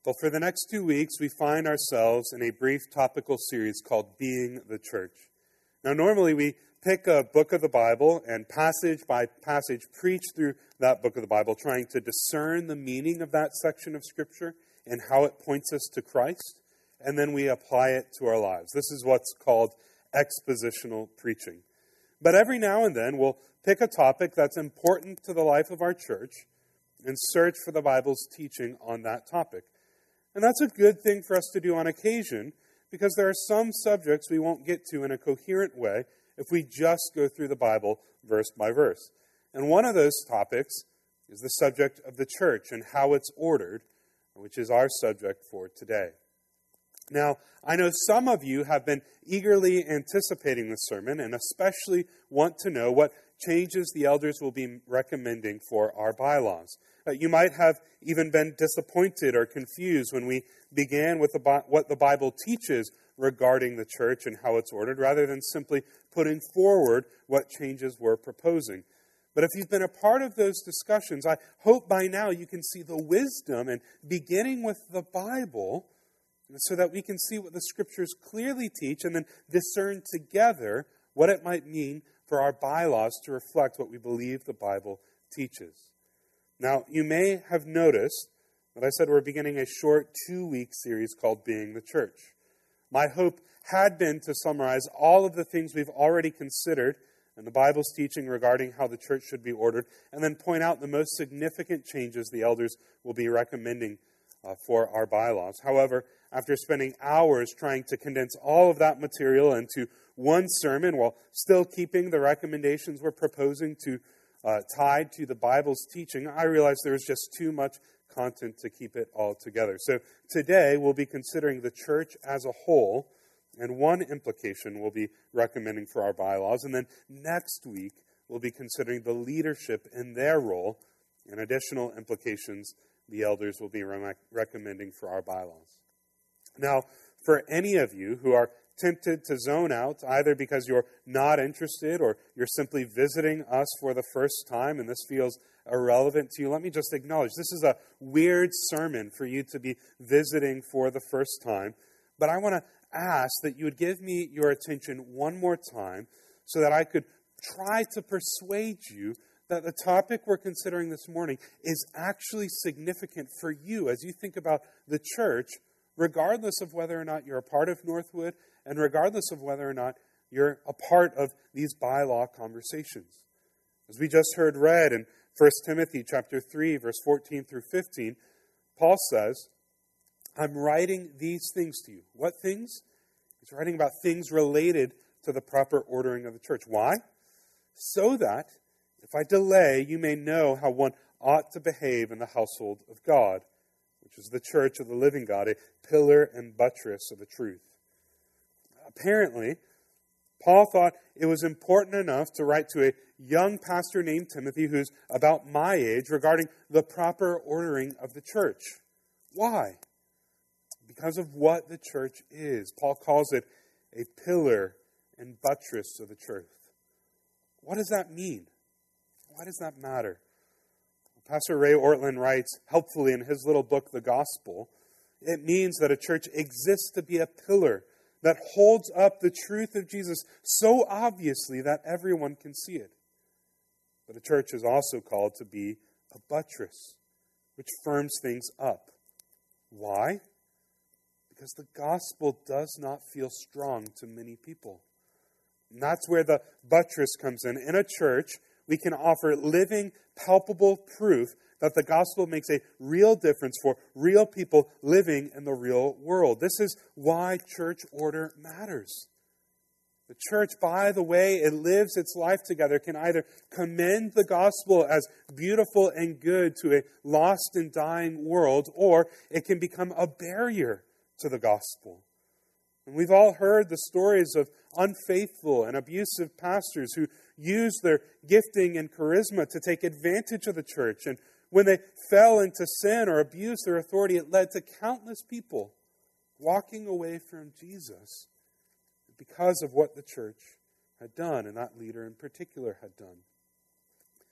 Well, for the next 2 weeks, we find ourselves in a brief topical series called Being the Church. Now, normally we pick a book of the Bible and passage by passage preach through that book of the Bible, trying to discern the meaning of that section of Scripture and how it points us to Christ, and then we apply it to our lives. This is what's called expositional preaching. But every now and then, we'll pick a topic that's important to the life of our church and search for the Bible's teaching on that topic. And that's a good thing for us to do on occasion, because there are some subjects we won't get to in a coherent way if we just go through the Bible verse by verse. And one of those topics is the subject of the church and how it's ordered, which is our subject for today. Now, I know some of you have been eagerly anticipating this sermon and especially want to know what changes the elders will be recommending for our bylaws. You might have even been disappointed or confused when we began with what the Bible teaches regarding the church and how it's ordered, rather than simply putting forward what changes we're proposing. But if you've been a part of those discussions, I hope by now you can see the wisdom in beginning with the Bible so that we can see what the Scriptures clearly teach and then discern together what it might mean for our bylaws to reflect what we believe the Bible teaches. Now, you may have noticed that I said we're beginning a short 2-week series called Being the Church. My hope had been to summarize all of the things we've already considered in the Bible's teaching regarding how the church should be ordered, and then point out the most significant changes the elders will be recommending for our bylaws. However, after spending hours trying to condense all of that material into one sermon while still keeping the recommendations we're proposing to tied to the Bible's teaching, I realized there was just too much content to keep it all together. So today we'll be considering the church as a whole, and one implication we'll be recommending for our bylaws. And then next week we'll be considering the leadership in their role and additional implications the elders will be recommending for our bylaws. Now, for any of you who are tempted to zone out, either because you're not interested or you're simply visiting us for the first time and this feels irrelevant to you, let me just acknowledge this is a weird sermon for you to be visiting for the first time. But I want to ask that you would give me your attention one more time so that I could try to persuade you that the topic we're considering this morning is actually significant for you as you think about the church, regardless of whether or not you're a part of Northwood and regardless of whether or not you're a part of these bylaw conversations. As we just heard read in 1 Timothy chapter 3, verse 14 through 15, Paul says, I'm writing these things to you. What things? He's writing about things related to the proper ordering of the church. Why? So that if I delay, you may know how one ought to behave in the household of God, which is the church of the living God, a pillar and buttress of the truth. Apparently, Paul thought it was important enough to write to a young pastor named Timothy, who's about my age, regarding the proper ordering of the church. Why? Because of what the church is. Paul calls it a pillar and buttress of the truth. What does that mean? Why does that matter? Pastor Ray Ortlund writes helpfully in his little book, The Gospel, it means that a church exists to be a pillar that holds up the truth of Jesus so obviously that everyone can see it. But a church is also called to be a buttress, which firms things up. Why? Because the gospel does not feel strong to many people. And that's where the buttress comes in. In a church, we can offer living, palpable proof that the gospel makes a real difference for real people living in the real world. This is why church order matters. The church, by the way it lives its life together, can either commend the gospel as beautiful and good to a lost and dying world, or it can become a barrier to the gospel. And we've all heard the stories of unfaithful and abusive pastors who use their gifting and charisma to take advantage of the church. And when they fell into sin or abused their authority, it led to countless people walking away from Jesus because of what the church had done, and that leader in particular had done.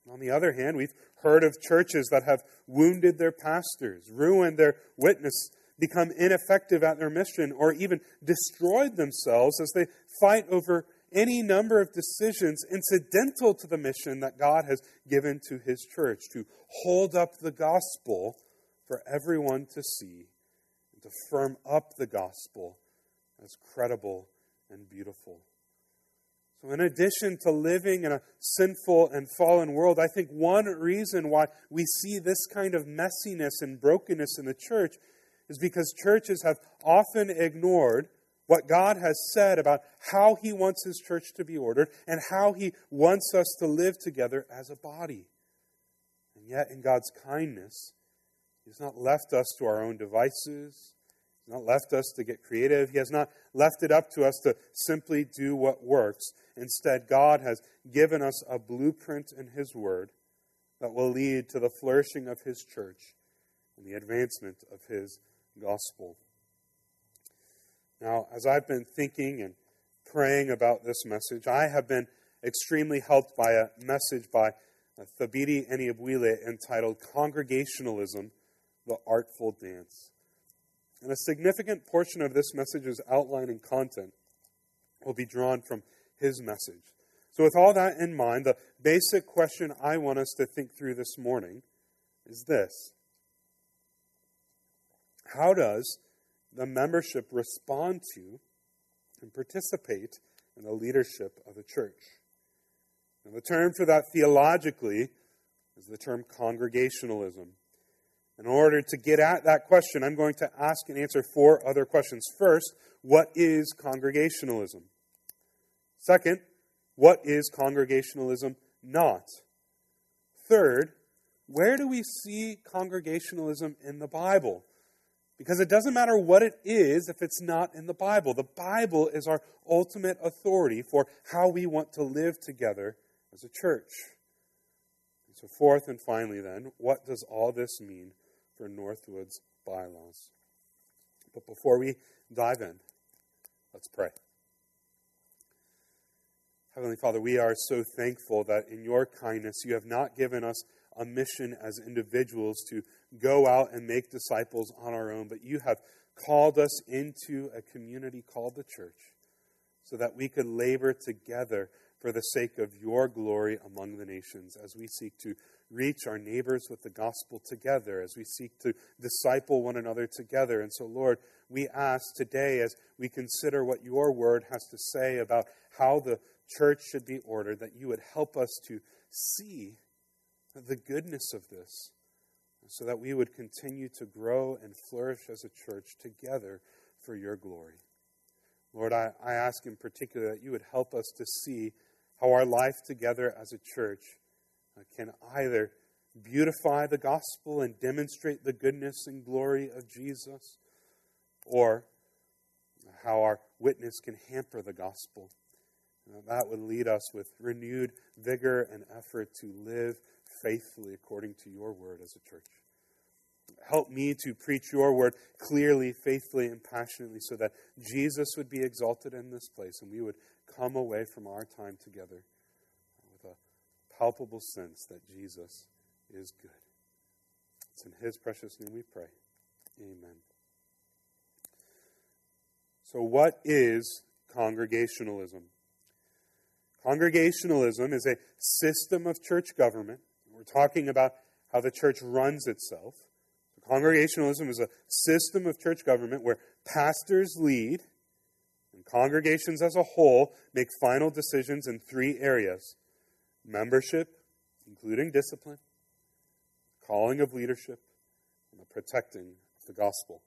On the other hand, we've heard of churches that have wounded their pastors, ruined their witness, become ineffective at their mission, or even destroyed themselves as they fight over any number of decisions incidental to the mission that God has given to His church, to hold up the gospel for everyone to see, and to firm up the gospel as credible and beautiful. So in addition to living in a sinful and fallen world, I think one reason why we see this kind of messiness and brokenness in the church is because churches have often ignored what God has said about how He wants His church to be ordered and how He wants us to live together as a body. And yet, in God's kindness, He's not left us to our own devices. He's not left us to get creative. He has not left it up to us to simply do what works. Instead, God has given us a blueprint in His Word that will lead to the flourishing of His church and the advancement of His gospel. Now, as I've been thinking and praying about this message, I have been extremely helped by a message by Thabiti Anyabwile entitled Congregationalism, the Artful Dance. And a significant portion of this message's outline and content will be drawn from his message. So with all that in mind, the basic question I want us to think through this morning is this: how does the membership respond to and participate in the leadership of the church? And the term for that theologically is the term congregationalism. In order to get at that question, I'm going to ask and answer 4 other questions. First, what is congregationalism? Second, what is congregationalism not? Third, where do we see congregationalism in the Bible? Because it doesn't matter what it is if it's not in the Bible. The Bible is our ultimate authority for how we want to live together as a church. And so fourth and finally then, what does all this mean for Northwood's bylaws? But before we dive in, let's pray. Heavenly Father, we are so thankful that in your kindness you have not given us a mission as individuals to go out and make disciples on our own, but you have called us into a community called the church so that we could labor together for the sake of your glory among the nations as we seek to reach our neighbors with the gospel together, as we seek to disciple one another together. And so, Lord, we ask today as we consider what your word has to say about how the church should be ordered, that you would help us to see the goodness of this, so that we would continue to grow and flourish as a church together for your glory. Lord, I ask in particular that you would help us to see how our life together as a church can either beautify the gospel and demonstrate the goodness and glory of Jesus, or how our witness can hamper the gospel. That would lead us with renewed vigor and effort to live faithfully according to your word as a church. Help me to preach your word clearly, faithfully, and passionately so that Jesus would be exalted in this place and we would come away from our time together with a palpable sense that Jesus is good. It's in his precious name we pray. Amen. So what is congregationalism? Congregationalism is a system of church government. We're talking about how the church runs itself. Congregationalism is a system of church government where pastors lead and congregations as a whole make final decisions in 3 areas: membership, including discipline, calling of leadership, and the protecting of the gospel.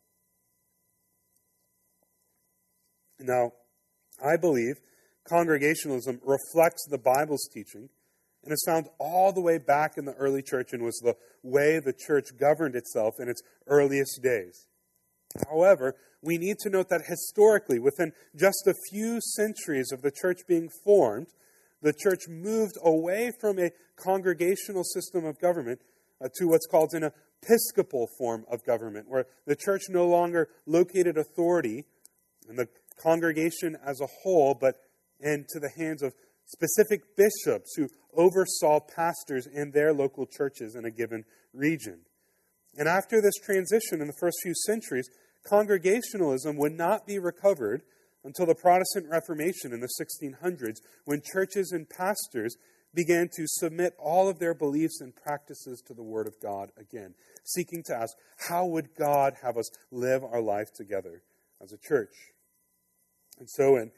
Now, I believe congregationalism reflects the Bible's teaching and is found all the way back in the early church and was the way the church governed itself in its earliest days. However, we need to note that historically, within just a few centuries of the church being formed, the church moved away from a congregational system of government to what's called an episcopal form of government, where the church no longer located authority in the congregation as a whole, but into the hands of specific bishops who oversaw pastors in their local churches in a given region. And after this transition in the first few centuries, Congregationalism would not be recovered until the Protestant Reformation in the 1600s, when churches and pastors began to submit all of their beliefs and practices to the Word of God again, seeking to ask, how would God have us live our life together as a church? And so in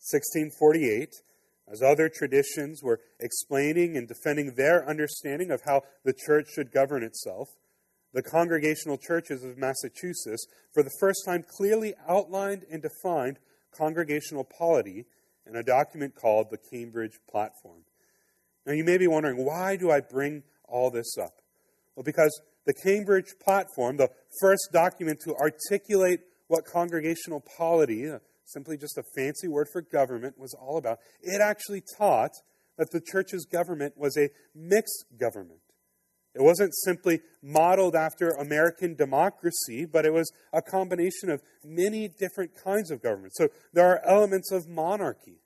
1648, as other traditions were explaining and defending their understanding of how the church should govern itself, the Congregational Churches of Massachusetts, for the first time, clearly outlined and defined congregational polity in a document called the Cambridge Platform. Now, you may be wondering, why do I bring all this up? Well, because the Cambridge Platform, the first document to articulate what congregational polity, simply just a fancy word for government, was all about, it actually taught that the church's government was a mixed government. It wasn't simply modeled after American democracy, but it was a combination of many different kinds of government. So there are elements of monarchy.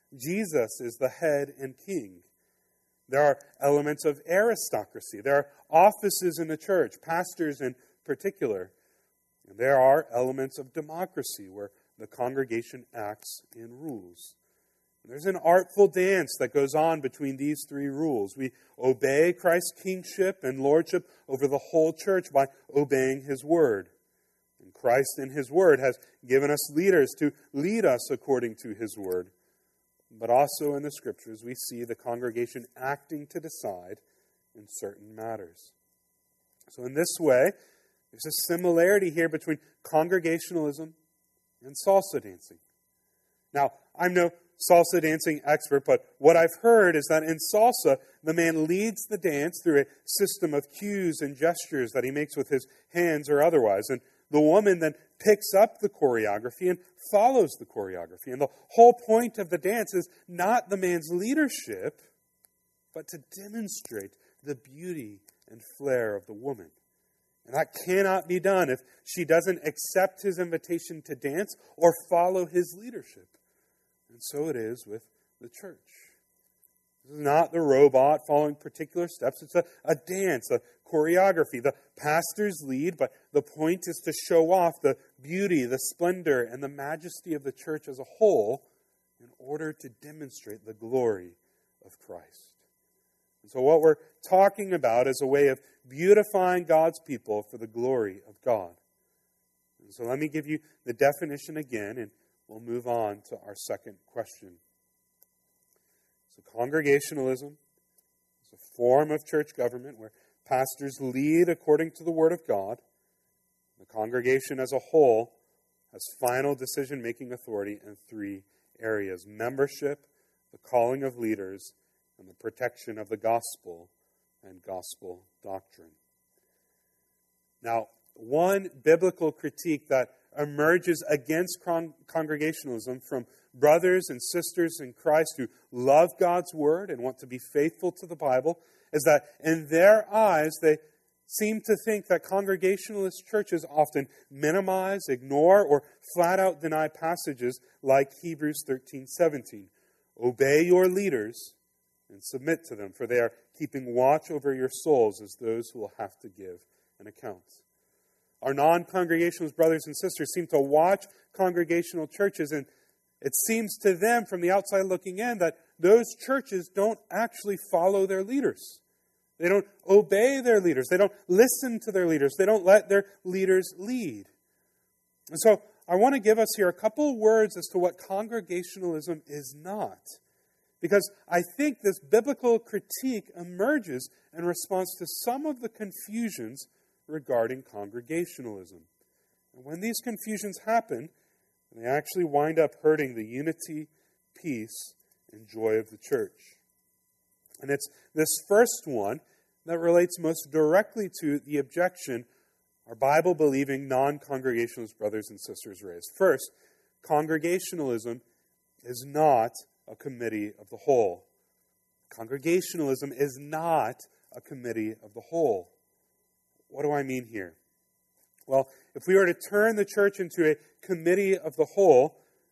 Jesus is the head and king. There are elements of aristocracy. There are offices in the church, pastors in particular. And there are elements of democracy where the congregation acts and rules. There's an artful dance that goes on between these three rules. We obey Christ's kingship and lordship over the whole church by obeying His word. And Christ in His word has given us leaders to lead us according to His word. But also in the Scriptures, we see the congregation acting to decide in certain matters. So in this way, there's a similarity here between congregationalism and salsa dancing. Now, I'm no salsa dancing expert, but what I've heard is that in salsa, the man leads the dance through a system of cues and gestures that he makes with his hands or otherwise. And the woman then picks up the choreography and follows the choreography. And the whole point of the dance is not the man's leadership, but to demonstrate the beauty and flair of the woman. And that cannot be done if she doesn't accept his invitation to dance or follow his leadership. And so it is with the church. This is not the robot following particular steps. It's a dance, a choreography. The pastors lead, but the point is to show off the beauty, the splendor, and the majesty of the church as a whole in order to demonstrate the glory of Christ. And so what we're talking about is a way of beautifying God's people for the glory of God. And so let me give you the definition again, and we'll move on to our second question. So congregationalism is a form of church government where pastors lead according to the Word of God. The congregation as a whole has final decision-making authority in three areas: membership, the calling of leaders, and the protection of the gospel and gospel doctrine. Now, one biblical critique that emerges against congregationalism from brothers and sisters in Christ who love God's Word and want to be faithful to the Bible is that in their eyes they seem to think that Congregationalist churches often minimize, ignore, or flat out deny passages like Hebrews 13:17. Obey your leaders and submit to them, for they are keeping watch over your souls as those who will have to give an account. Our non-congregationalist brothers and sisters seem to watch congregational churches, and it seems to them from the outside looking in that those churches don't actually follow their leaders. They don't obey their leaders. They don't listen to their leaders. They don't let their leaders lead. And so I want to give us here a couple of words as to what congregationalism is not. Because I think this biblical critique emerges in response to some of the confusions regarding congregationalism. And when these confusions happen, they actually wind up hurting the unity, peace, and joy of the church. And it's this first one that relates most directly to the objection our Bible-believing non-congregationalist brothers and sisters raise. First, congregationalism is not a committee of the whole. Congregationalism is not a committee of the whole. What do I mean here? Well, if we were to turn the church into a committee of the whole,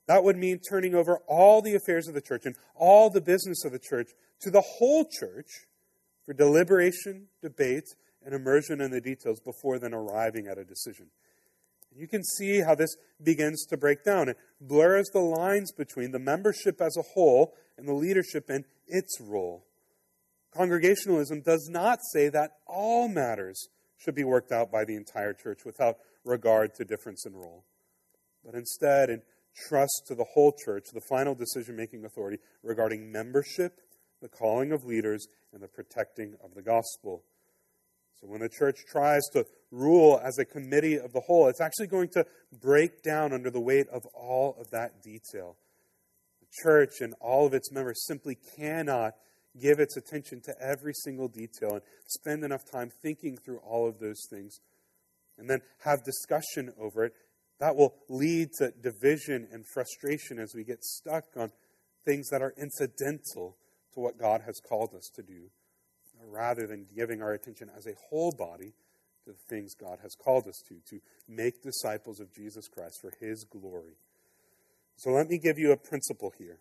That would mean turning over all the affairs of the church and all the business of the church to the whole church for deliberation, debate, and immersion in the details before then arriving at a decision. You can see how this begins to break down. It blurs the lines between the membership as a whole and the leadership and its role. Congregationalism does not say that all matters should be worked out by the entire church without regard to difference in role, but instead entrusts to the whole church the final decision-making authority regarding membership, the calling of leaders, and the protecting of the gospel. So when the church tries to rule as a committee of the whole, it's actually going to break down under the weight of all of that detail. The church and all of its members simply cannot give its attention to every single detail and spend enough time thinking through all of those things and then have discussion over it. That will lead to division and frustration as we get stuck on things that are incidental to what God has called us to do, rather than giving our attention as a whole body to the things God has called us to make disciples of Jesus Christ for His glory. So let me give you a principle here.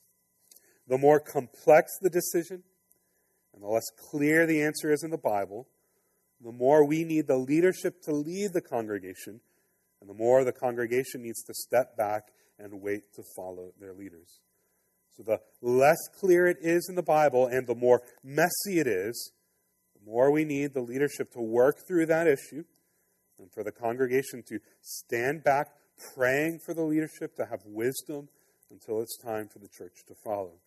The more complex the decision, and the less clear the answer is in the Bible, the more we need the leadership to lead the congregation, and the more the congregation needs to step back and wait to follow their leaders. So the less clear it is in the Bible and the more messy it is, the more we need the leadership to work through that issue and for the congregation to stand back praying for the leadership to have wisdom until it's time for the church to follow.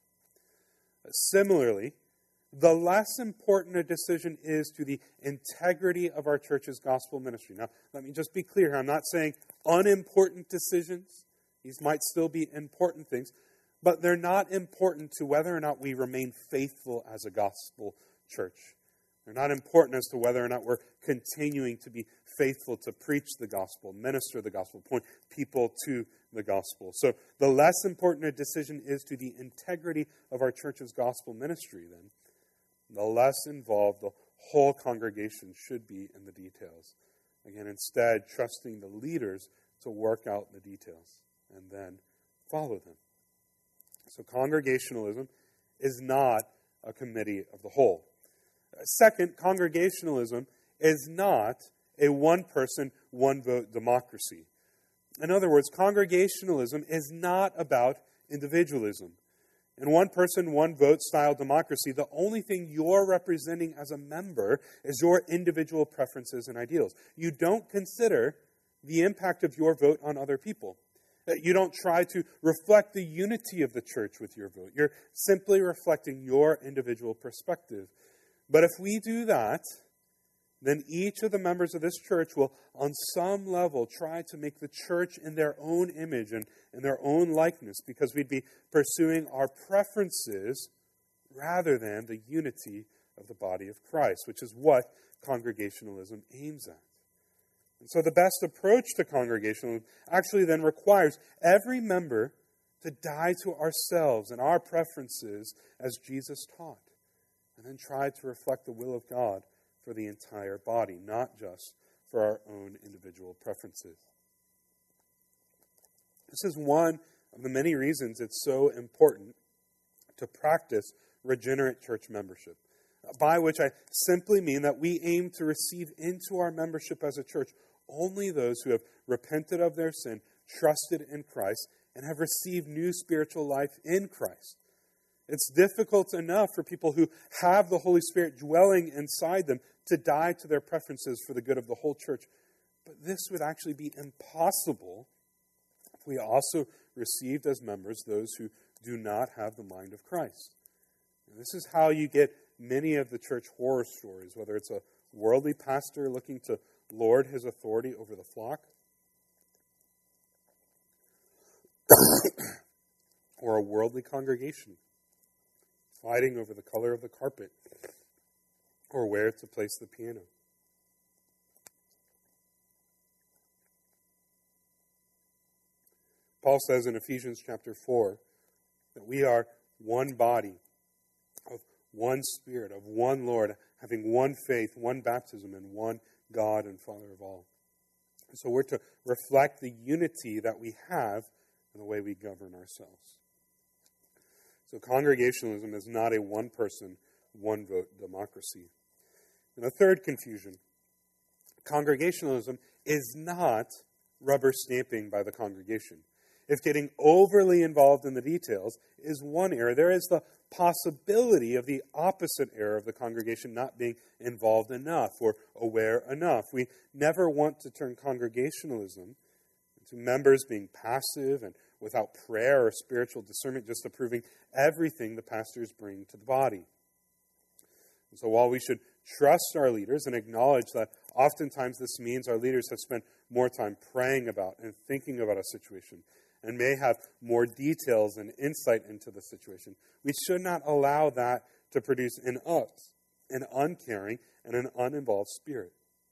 Similarly, the less important a decision is to the integrity of our church's gospel ministry. Now, let me just be clear here. I'm not saying unimportant decisions. These might still be important things, but they're not important to whether or not we remain faithful as a gospel church. They're not important as to whether or not we're continuing to be faithful to preach the gospel, minister the gospel, point people to the gospel. So the less important a decision is to the integrity of our church's gospel ministry, then, the less involved the whole congregation should be in the details. Again, instead, trusting the leaders to work out the details and then follow them. So congregationalism is not a committee of the whole. Second, congregationalism is not a one-person, one-vote democracy. In other words, congregationalism is not about individualism. In one-person, one-vote style democracy, the only thing you're representing as a member is your individual preferences and ideals. You don't consider the impact of your vote on other people. You don't try to reflect the unity of the church with your vote. You're simply reflecting your individual perspective. But if we do that, then each of the members of this church will, on some level, try to make the church in their own image and in their own likeness, because we'd be pursuing our preferences rather than the unity of the body of Christ, which is what congregationalism aims at. And so the best approach to congregationalism actually then requires every member to die to ourselves and our preferences as Jesus taught, and then try to reflect the will of God for the entire body, not just for our own individual preferences. This is one of the many reasons it's so important to practice regenerate church membership, by which I simply mean that we aim to receive into our membership as a church only those who have repented of their sin, trusted in Christ, and have received new spiritual life in Christ. It's difficult enough for people who have the Holy Spirit dwelling inside them to die to their preferences for the good of the whole church. But this would actually be impossible if we also received as members those who do not have the mind of Christ. And this is how you get many of the church horror stories, whether it's a worldly pastor looking to lord his authority over the flock, or a worldly congregation fighting over the color of the carpet or where to place the piano. Paul says in Ephesians chapter 4 that we are one body, of one Spirit, of one Lord, having one faith, one baptism, and one God and Father of all. So we're to reflect the unity that we have and the way we govern ourselves. So congregationalism is not a one-person, one-vote democracy. And a third confusion, congregationalism is not rubber stamping by the congregation. If getting overly involved in the details is one error, there is the possibility of the opposite error of the congregation not being involved enough or aware enough. We never want to turn congregationalism into members being passive and without prayer or spiritual discernment, just approving everything the pastors bring to the body. And so while we should trust our leaders and acknowledge that oftentimes this means our leaders have spent more time praying about and thinking about a situation and may have more details and insight into the situation, we should not allow that to produce in us an uncaring and an uninvolved spirit.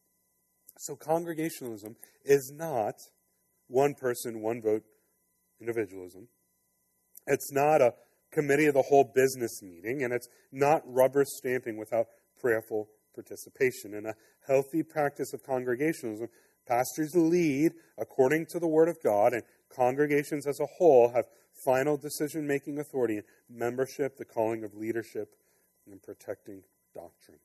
So congregationalism is not one person, one vote individualism. It's not a committee of the whole business meeting, and it's not rubber stamping without prayerful participation. In a healthy practice of congregationalism, pastors lead according to the Word of God, and congregations as a whole have final decision-making authority in membership, the calling of leadership, and protecting doctrine.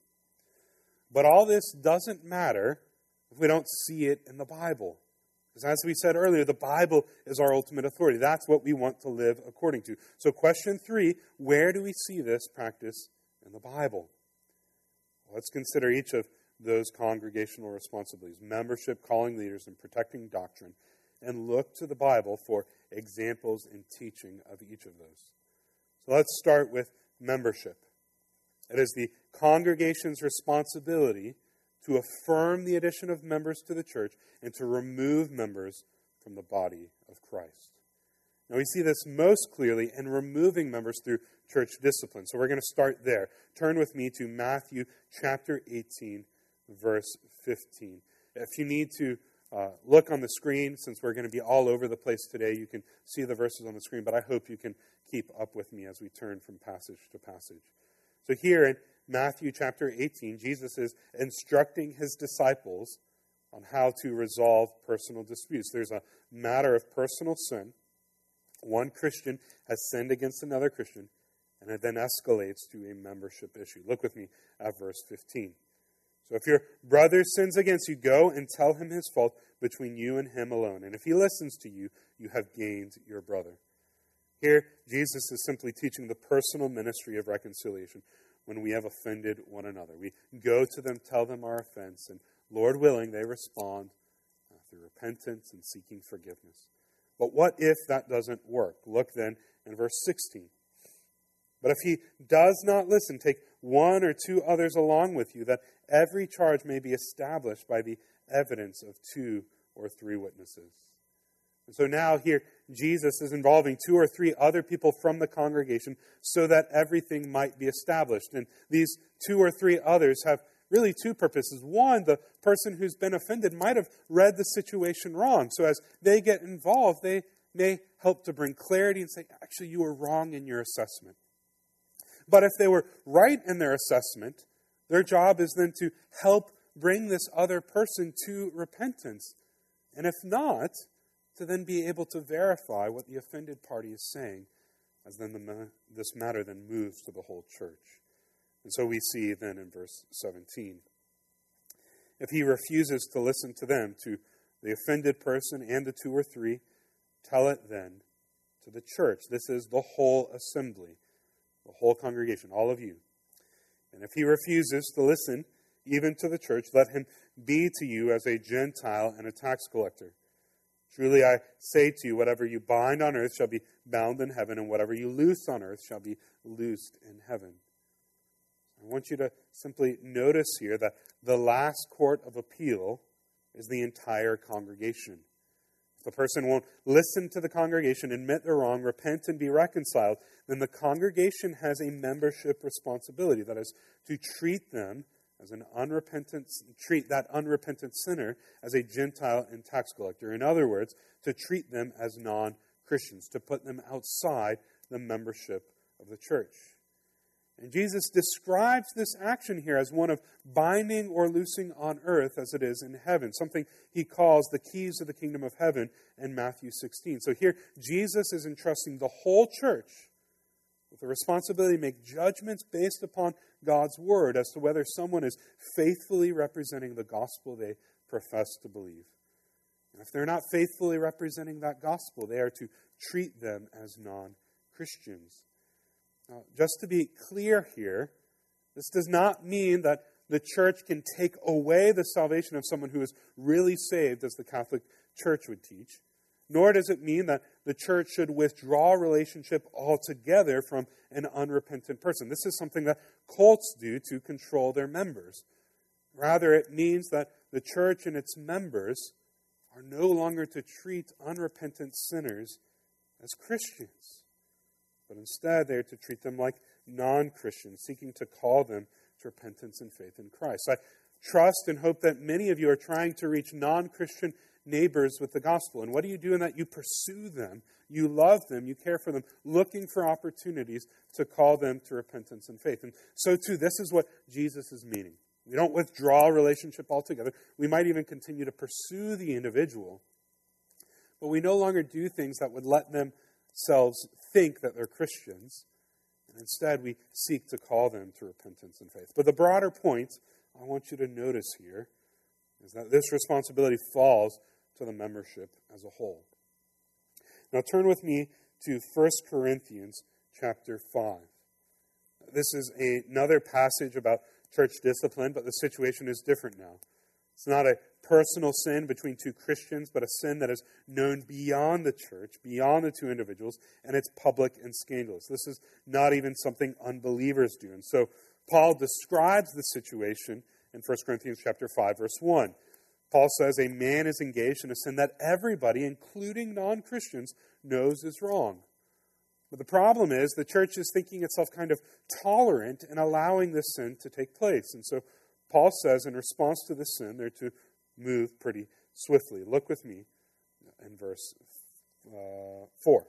But all this doesn't matter if we don't see it in the Bible. Because as we said earlier, the Bible is our ultimate authority. That's what we want to live according to. So question 3, where do we see this practice in the Bible? Well, let's consider each of those congregational responsibilities: membership, calling leaders, and protecting doctrine, and look to the Bible for examples and teaching of each of those. So let's start with membership. It is the congregation's responsibility to affirm the addition of members to the church and to remove members from the body of Christ. Now we see this most clearly in removing members through church discipline. So we're going to start there. Turn with me to Matthew chapter 18, verse 15. If you need to look on the screen, since we're going to be all over the place today, you can see the verses on the screen, but I hope you can keep up with me as we turn from passage to passage. So here in Matthew chapter 18, Jesus is instructing his disciples on how to resolve personal disputes. There's a matter of personal sin. One Christian has sinned against another Christian, and it then escalates to a membership issue. Look with me at verse 15. So if your brother sins against you, go and tell him his fault between you and him alone. And if he listens to you, you have gained your brother. Here, Jesus is simply teaching the personal ministry of reconciliation when we have offended one another. We go to them, tell them our offense, and Lord willing, they respond through repentance and seeking forgiveness. But what if that doesn't work? Look then in verse 16. But if he does not listen, take one or two others along with you, that every charge may be established by the evidence of 2 or 3 witnesses. And so now here, Jesus is involving 2 or 3 other people from the congregation so that everything might be established. And these 2 or 3 others have really 2 purposes. One, the person who's been offended might have read the situation wrong. So as they get involved, they may help to bring clarity and say, actually, you were wrong in your assessment. But if they were right in their assessment, their job is then to help bring this other person to repentance. And if not, to then be able to verify what the offended party is saying, as then this matter then moves to the whole church. And so we see then in verse 17, if he refuses to listen to them, to the offended person and the 2 or 3, tell it then to the church. This is the whole assembly, the whole congregation, all of you. And if he refuses to listen even to the church, let him be to you as a Gentile and a tax collector. Truly I say to you, whatever you bind on earth shall be bound in heaven, and whatever you loose on earth shall be loosed in heaven. I want you to simply notice here that the last court of appeal is the entire congregation. If the person won't listen to the congregation, admit they're wrong, repent and be reconciled, then the congregation has a membership responsibility. That is, to treat them as treat that unrepentant sinner as a Gentile and tax collector. In other words, to treat them as non-Christians, to put them outside the membership of the church. And Jesus describes this action here as one of binding or loosing on earth as it is in heaven, something he calls the keys of the kingdom of heaven in Matthew 16. So here, Jesus is entrusting the whole church with the responsibility to make judgments based upon God's word as to whether someone is faithfully representing the gospel they profess to believe. And if they're not faithfully representing that gospel, they are to treat them as non-Christians. Now, just to be clear here, this does not mean that the church can take away the salvation of someone who is really saved, as the Catholic Church would teach. Nor does it mean that the church should withdraw relationship altogether from an unrepentant person. This is something that cults do to control their members. Rather, it means that the church and its members are no longer to treat unrepentant sinners as Christians, but instead they are to treat them like non-Christians, seeking to call them to repentance and faith in Christ. I trust and hope that many of you are trying to reach non-Christian neighbors with the gospel. And what do you do in that? You pursue them, you love them, you care for them, looking for opportunities to call them to repentance and faith. And so too, this is what Jesus is meaning. We don't withdraw a relationship altogether. We might even continue to pursue the individual, but we no longer do things that would let themselves think that they're Christians, and instead we seek to call them to repentance and faith. But the broader point I want you to notice here is that this responsibility falls to the membership as a whole. Now turn with me to 1 Corinthians chapter 5. This is another passage about church discipline, but the situation is different now. It's not a personal sin between two Christians, but a sin that is known beyond the church, beyond the two individuals, and it's public and scandalous. This is not even something unbelievers do. And so Paul describes the situation in 1 Corinthians chapter 5, verse 1. Paul says a man is engaged in a sin that everybody, including non-Christians, knows is wrong. But the problem is the church is thinking itself kind of tolerant in allowing this sin to take place. And so Paul says in response to this sin, they're to move pretty swiftly. Look with me in verse 4.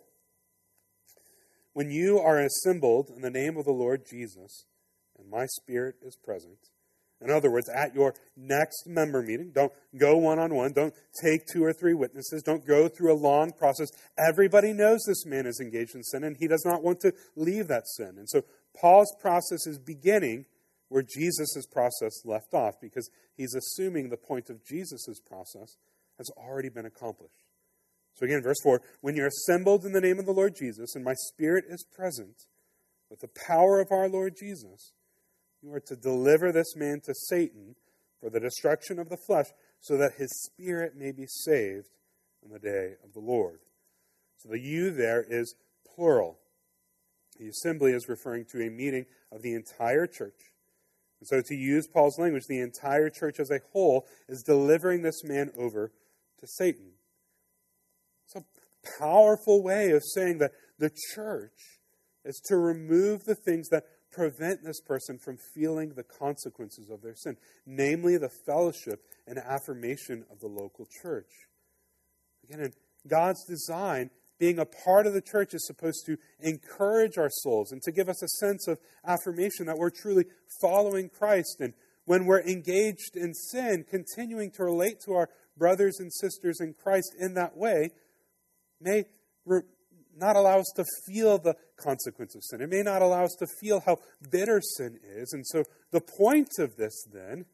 When you are assembled in the name of the Lord Jesus, and my spirit is present. In other words, at your next member meeting, don't go one-on-one, don't take 2 or 3 witnesses, don't go through a long process. Everybody knows this man is engaged in sin, and he does not want to leave that sin. And so Paul's process is beginning where Jesus' process left off, because he's assuming the point of Jesus' process has already been accomplished. So again, verse 4, when you're assembled in the name of the Lord Jesus, and my spirit is present, with the power of our Lord Jesus, you are to deliver this man to Satan for the destruction of the flesh, so that his spirit may be saved in the day of the Lord. So the you there is plural. The assembly is referring to a meeting of the entire church. And so to use Paul's language, the entire church as a whole is delivering this man over to Satan. It's a powerful way of saying that the church is to remove the things that prevent this person from feeling the consequences of their sin, namely the fellowship and affirmation of the local church. Again, in God's design, being a part of the church is supposed to encourage our souls and to give us a sense of affirmation that we're truly following Christ. And when we're engaged in sin, continuing to relate to our brothers and sisters in Christ in that way may not allow us to feel the consequence of sin. It may not allow us to feel how bitter sin is. And so the point of this, then,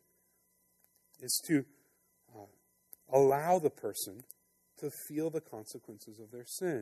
is to allow the person to feel the consequences of their sin.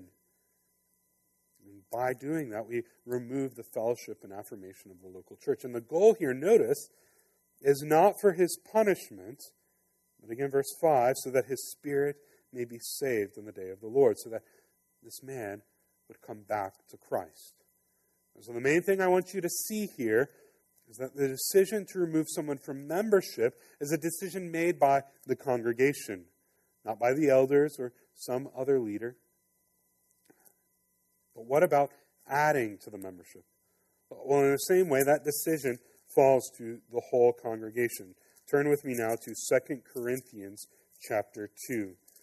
And by doing that, we remove the fellowship and affirmation of the local church. And the goal here, notice, is not for his punishment, but again, verse 5, so that his spirit may be saved in the day of the Lord, so that this man would come back to Christ. And so the main thing I want you to see here is that the decision to remove someone from membership is a decision made by the congregation, not by the elders or some other leader. But what about adding to the membership? Well, in the same way, that decision falls to the whole congregation. Turn with me now to 2 Corinthians chapter 2.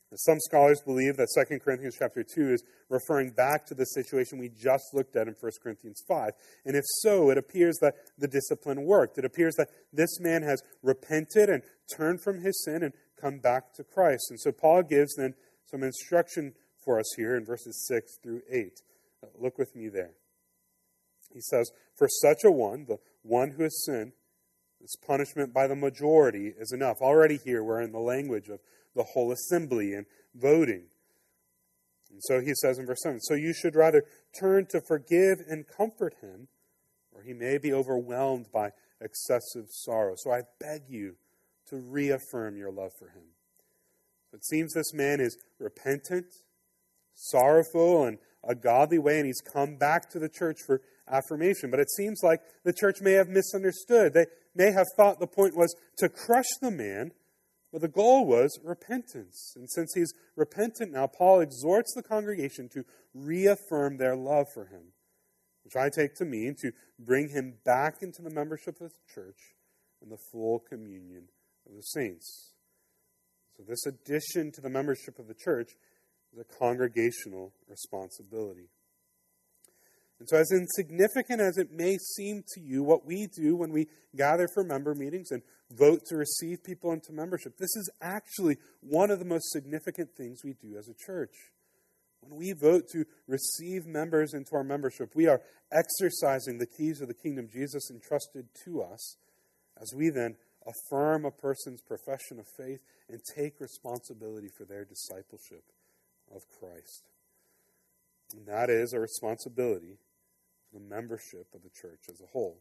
Some scholars believe that 2 Corinthians chapter 2 is referring back to the situation we just looked at in 1 Corinthians 5. And if so, it appears that the discipline worked. It appears that this man has repented and turned from his sin and come back to Christ. And so Paul gives then some instruction for us here in verses 6 through 8. Look with me there. He says, "For such a one, the one who has sinned, this punishment by the majority is enough." Already here we're in the language of the whole assembly and voting. And so he says in verse 7, "So you should rather turn to forgive and comfort him, or he may be overwhelmed by excessive sorrow. So I beg you to reaffirm your love for him." It seems this man is repentant, sorrowful, in a godly way, and he's come back to the church for affirmation. But it seems like the church may have misunderstood. They may have thought the point was to crush the man, but the goal was repentance. And since he's repentant now, Paul exhorts the congregation to reaffirm their love for him, which I take to mean to bring him back into the membership of the church and the full communion of the saints. So this addition to the membership of the church is a congregational responsibility. And so as insignificant as it may seem to you, what we do when we gather for member meetings and vote to receive people into membership, this is actually one of the most significant things we do as a church. When we vote to receive members into our membership, we are exercising the keys of the kingdom Jesus entrusted to us as we then affirm a person's profession of faith and take responsibility for their discipleship of Christ. And that is a responsibility the membership of the church as a whole.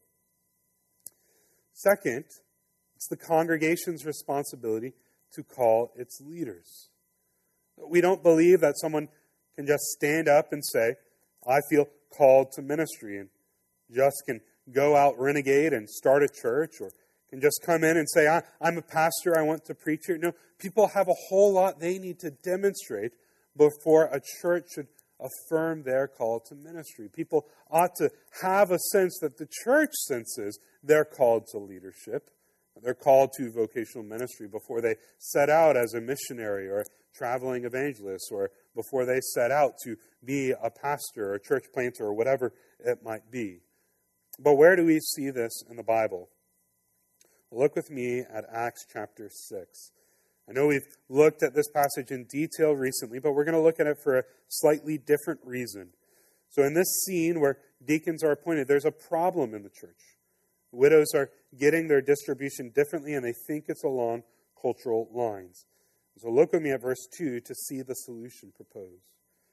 Second, it's the congregation's responsibility to call its leaders. We don't believe that someone can just stand up and say, "I feel called to ministry," and just can go out renegade and start a church, or can just come in and say, "I'm a pastor, I want to preach here." No, people have a whole lot they need to demonstrate before a church should affirm their call to ministry. People ought to have a sense that the church senses they're called to leadership. They're called to vocational ministry before they set out as a missionary or a traveling evangelist, or before they set out to be a pastor or a church planter or whatever it might be. But where do we see this in the Bible? Look with me at Acts chapter 6. I know we've looked at this passage in detail recently, but we're going to look at it for a slightly different reason. So in this scene where deacons are appointed, there's a problem in the church. Widows are getting their distribution differently, and they think it's along cultural lines. So look with me at verse 2 to see the solution proposed.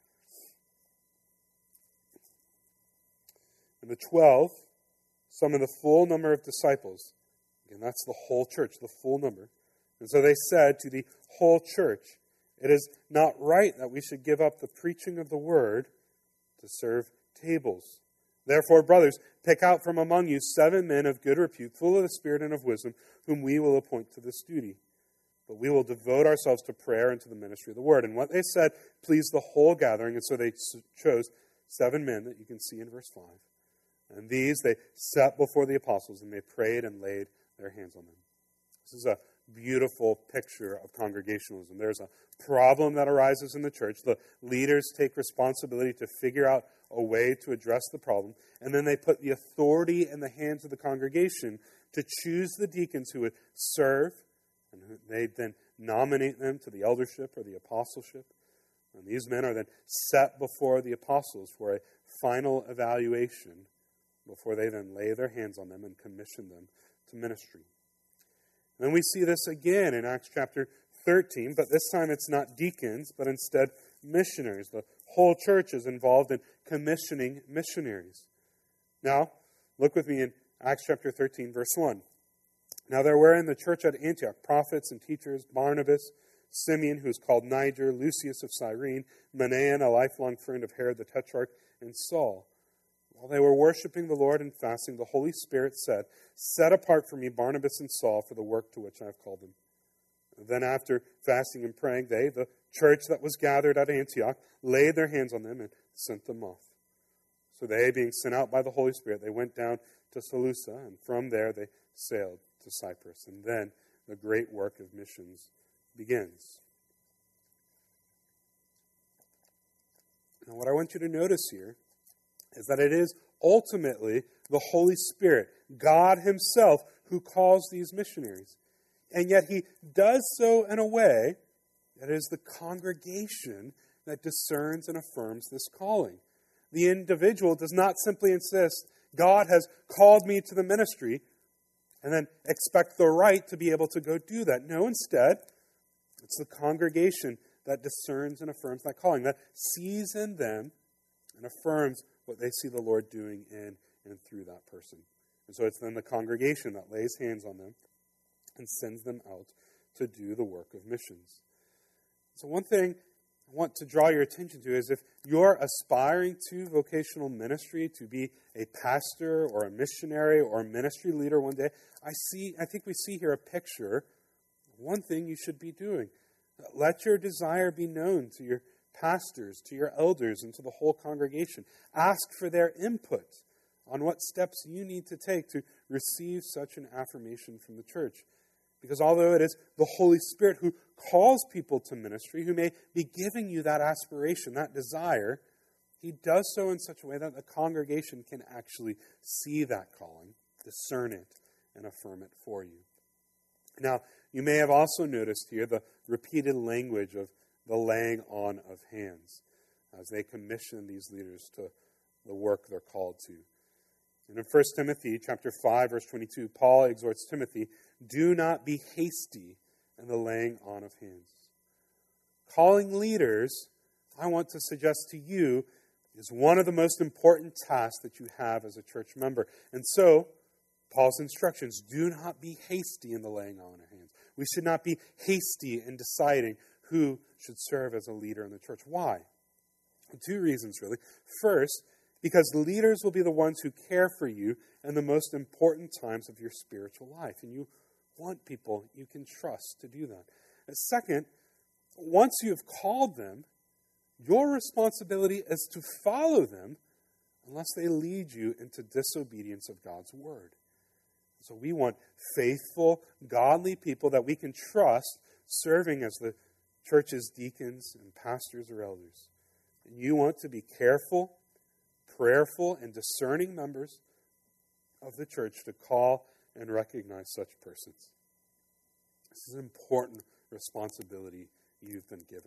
And the 12 summoned the full number of disciples. Again, that's the whole church, the full number. And so they said to the whole church, "It is not right that we should give up the preaching of the word to serve tables. Therefore, brothers, pick out from among you 7 men of good repute, full of the Spirit and of wisdom, whom we will appoint to this duty. But we will devote ourselves to prayer and to the ministry of the word." And what they said pleased the whole gathering, and so they chose 7 men that you can see in verse 5. And these they set before the apostles, and they prayed and laid their hands on them. This is a beautiful picture of congregationalism. There's a problem that arises in the church. The leaders take responsibility to figure out a way to address the problem, and then they put the authority in the hands of the congregation to choose the deacons who would serve, and they then nominate them to the eldership or the apostleship. And these men are then set before the apostles for a final evaluation before they then lay their hands on them and commission them to ministry. Then we see this again in Acts chapter 13, but this time it's not deacons, but instead missionaries. The whole church is involved in commissioning missionaries. Now, look with me in Acts chapter 13, verse 1. Now there were in the church at Antioch prophets and teachers, Barnabas, Simeon, who is called Niger, Lucius of Cyrene, Manaen, a lifelong friend of Herod the Tetrarch, and Saul. While they were worshiping the Lord and fasting, the Holy Spirit said, "Set apart for me Barnabas and Saul for the work to which I have called them." And then after fasting and praying, they, the church that was gathered at Antioch, laid their hands on them and sent them off. So they, being sent out by the Holy Spirit, they went down to Seleucia, and from there they sailed to Cyprus. And then the great work of missions begins. Now, what I want you to notice here is that it is ultimately the Holy Spirit, God himself, who calls these missionaries. And yet he does so in a way that it is the congregation that discerns and affirms this calling. The individual does not simply insist, God has called me to the ministry, and then expect the right to be able to go do that. No, instead, it's the congregation that discerns and affirms that calling, that sees in them and affirms what they see the Lord doing in and through that person. And so it's then the congregation that lays hands on them and sends them out to do the work of missions. So one thing I want to draw your attention to is if you're aspiring to vocational ministry, to be a pastor or a missionary or a ministry leader one day, I think we see here a picture of one thing you should be doing. Let your desire be known to your pastors, to your elders, and to the whole congregation. Ask for their input on what steps you need to take to receive such an affirmation from the church. Because although it is the Holy Spirit who calls people to ministry, who may be giving you that aspiration, that desire, he does so in such a way that the congregation can actually see that calling, discern it, and affirm it for you. Now, you may have also noticed here the repeated language of the laying on of hands as they commission these leaders to the work they're called to. And in 1 Timothy chapter 5, verse 22, Paul exhorts Timothy, do not be hasty in the laying on of hands. Calling leaders, I want to suggest to you, is one of the most important tasks that you have as a church member. And so, Paul's instructions, do not be hasty in the laying on of hands. We should not be hasty in deciding who should serve as a leader in the church. Why? Two reasons, really. First, because leaders will be the ones who care for you in the most important times of your spiritual life. And you want people you can trust to do that. And second, once you have called them, your responsibility is to follow them unless they lead you into disobedience of God's word. So we want faithful, godly people that we can trust serving as the church's deacons and pastors or elders. And you want to be careful, prayerful, and discerning members of the church to call and recognize such persons. This is an important responsibility you've been given.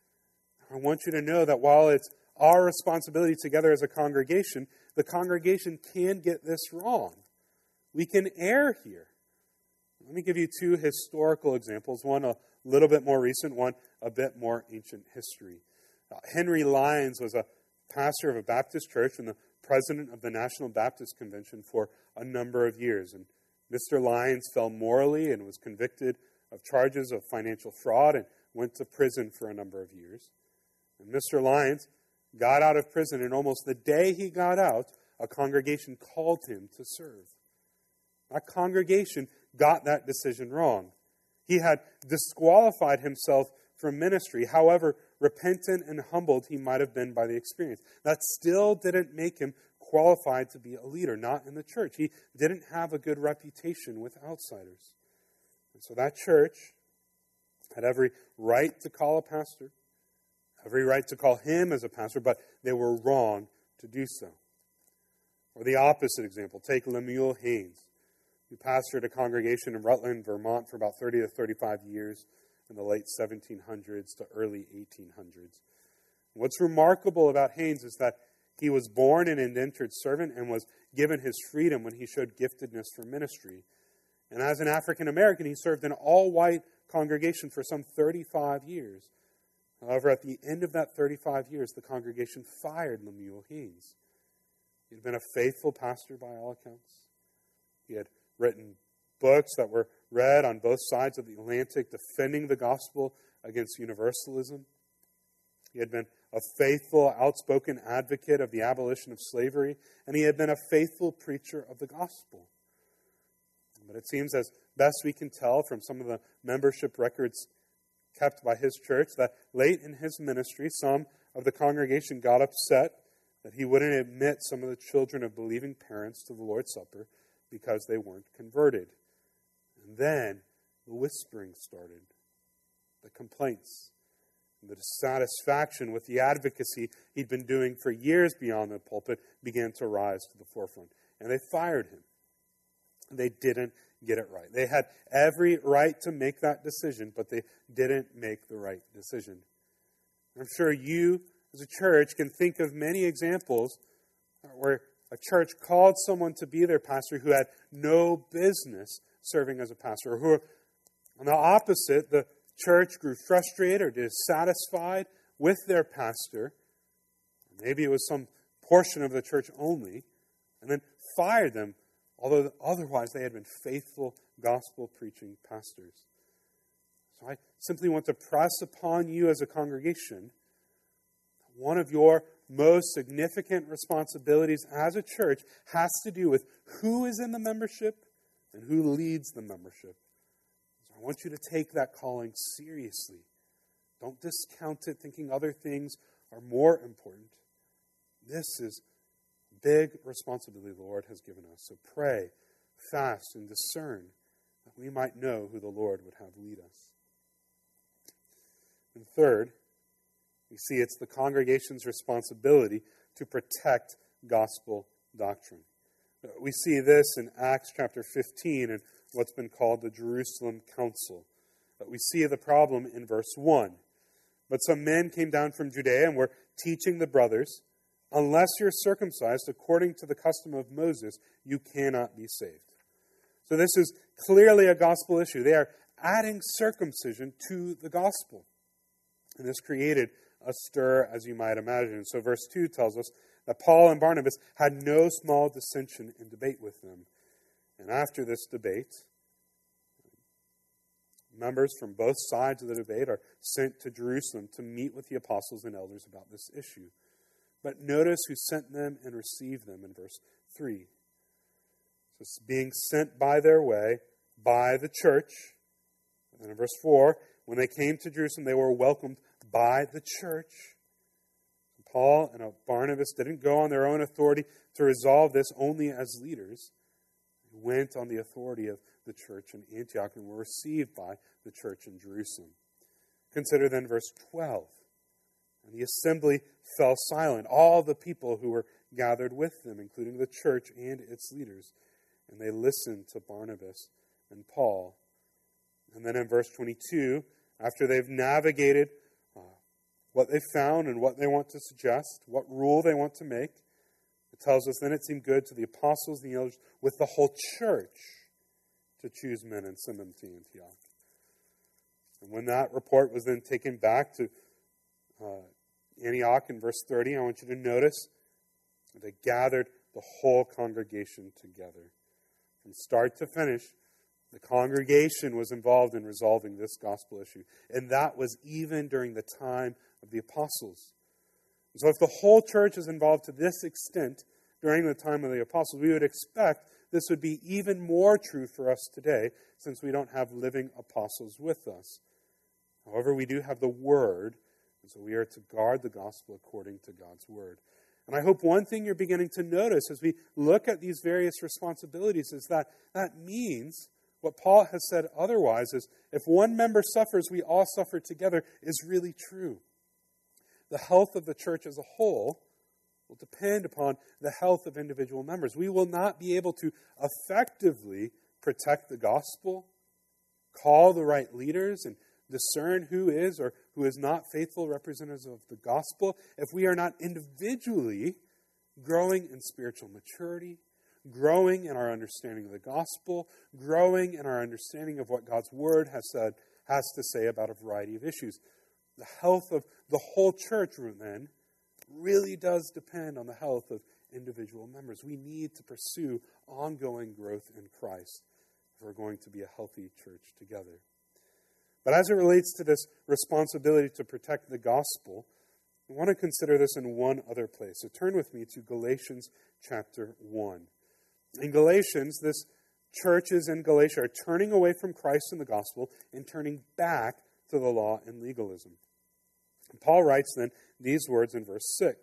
I want you to know that while it's our responsibility together as a congregation, the congregation can get this wrong. We can err here. Let me give you two historical examples, one a little bit more recent, one a bit more ancient history. Henry Lyons was a pastor of a Baptist church and the president of the National Baptist Convention for a number of years. And Mr. Lyons fell morally and was convicted of charges of financial fraud and went to prison for a number of years. And Mr. Lyons got out of prison, and almost the day he got out, a congregation called him to serve. That congregation got that decision wrong. He had disqualified himself from ministry, however repentant and humbled he might have been by the experience. That still didn't make him qualified to be a leader, not in the church. He didn't have a good reputation with outsiders. And so that church had every right to call a pastor, every right to call him as a pastor, but they were wrong to do so. Or the opposite example, take Lemuel Haynes, who pastored a congregation in Rutland, Vermont for about 30 to 35 years in the late 1700s to early 1800s. What's remarkable about Haynes is that he was born an indentured servant and was given his freedom when he showed giftedness for ministry. And as an African American, he served in an all-white congregation for some 35 years. However, at the end of that 35 years, the congregation fired Lemuel Haynes. He had been a faithful pastor by all accounts. He had written books that were read on both sides of the Atlantic, defending the gospel against universalism. He had been a faithful, outspoken advocate of the abolition of slavery, and he had been a faithful preacher of the gospel. But it seems, as best we can tell from some of the membership records kept by his church, that late in his ministry, some of the congregation got upset that he wouldn't admit some of the children of believing parents to the Lord's Supper because they weren't converted. And then the whispering started, the complaints. The dissatisfaction with the advocacy he'd been doing for years beyond the pulpit began to rise to the forefront. And they fired him. They didn't get it right. They had every right to make that decision, but they didn't make the right decision. I'm sure you, as a church, can think of many examples where a church called someone to be their pastor who had no business serving as a pastor, or who, on the opposite, the church grew frustrated or dissatisfied with their pastor. Maybe it was some portion of the church only, and then fired them, although otherwise they had been faithful gospel-preaching pastors. So I simply want to press upon you as a congregation, one of your most significant responsibilities as a church has to do with who is in the membership and who leads the membership. So I want you to take that calling seriously. Don't discount it thinking other things are more important. This is a big responsibility the Lord has given us. So pray, fast, and discern that we might know who the Lord would have lead us. And third, we see it's the congregation's responsibility to protect gospel doctrine. We see this in Acts chapter 15 and what's been called the Jerusalem Council. We see the problem in verse 1. But some men came down from Judea and were teaching the brothers, unless you're circumcised according to the custom of Moses, you cannot be saved. So this is clearly a gospel issue. They are adding circumcision to the gospel. And this created a stir, as you might imagine. So verse 2 tells us that Paul and Barnabas had no small dissension and debate with them. And after this debate, members from both sides of the debate are sent to Jerusalem to meet with the apostles and elders about this issue. But notice who sent them and received them in verse 3. So it's being sent by their way, by the church. And then in verse 4, when they came to Jerusalem, they were welcomed by the church. Paul and Barnabas didn't go on their own authority to resolve this only as leaders. They went on the authority of the church in Antioch and were received by the church in Jerusalem. Consider then verse 12. And the assembly fell silent, all the people who were gathered with them, including the church and its leaders. And they listened to Barnabas and Paul. And then in verse 22, after they've navigated what they found and what they want to suggest, what rule they want to make, it tells us, then it seemed good to the apostles and the elders with the whole church to choose men and send them to Antioch. And when that report was then taken back to Antioch in verse 30, I want you to notice they gathered the whole congregation together. From start to finish, the congregation was involved in resolving this gospel issue. And that was even during the time of the apostles. And so if the whole church is involved to this extent during the time of the apostles, we would expect this would be even more true for us today, since we don't have living apostles with us. However, we do have the Word, and so we are to guard the gospel according to God's Word. And I hope one thing you're beginning to notice as we look at these various responsibilities is that that means what Paul has said otherwise is, if one member suffers, we all suffer together, is really true. The health of the church as a whole will depend upon the health of individual members. We will not be able to effectively protect the gospel, call the right leaders, and discern who is or who is not faithful representatives of the gospel if we are not individually growing in spiritual maturity, growing in our understanding of the gospel, growing in our understanding of what God's Word has to say about a variety of issues. The health of the whole church, then, really does depend on the health of individual members. We need to pursue ongoing growth in Christ if we're going to be a healthy church together. But as it relates to this responsibility to protect the gospel, I want to consider this in one other place. So turn with me to Galatians chapter 1. In Galatians, this churches in Galatia are turning away from Christ and the gospel and turning back to the law and legalism. And Paul writes then these words in verse 6.